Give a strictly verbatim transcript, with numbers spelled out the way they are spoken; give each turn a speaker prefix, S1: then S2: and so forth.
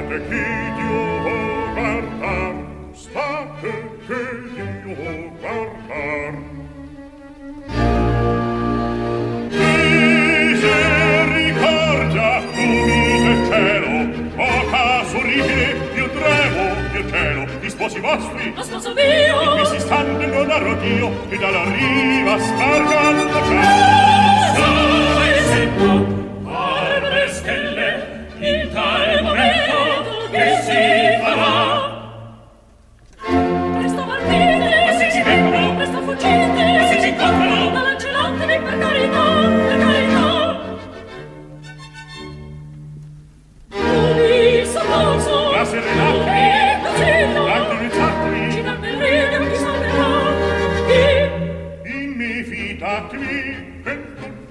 S1: State che Dio guardar, state che Dio guardar. Misericordia, umile cielo, o caso orribile, io tremo, io cielo, gli sposi vostri,
S2: lo sposo mio,
S1: in cui si stanno non arrodio, e dalla riva scargando cielo.
S2: Sole secco, arde stelle, in tal momento che si farà. Presto partite,
S1: ma se ci vengono,
S2: presto fuggite,
S1: ma se ci incontrano,
S2: ma lanciatevi per carità, per carità. Ubi soccorso,
S1: la serenata,
S2: e consiglio,
S1: l'autorizzatevi,
S2: ci dal bel chi salverà, chi
S1: in me fidatemi, e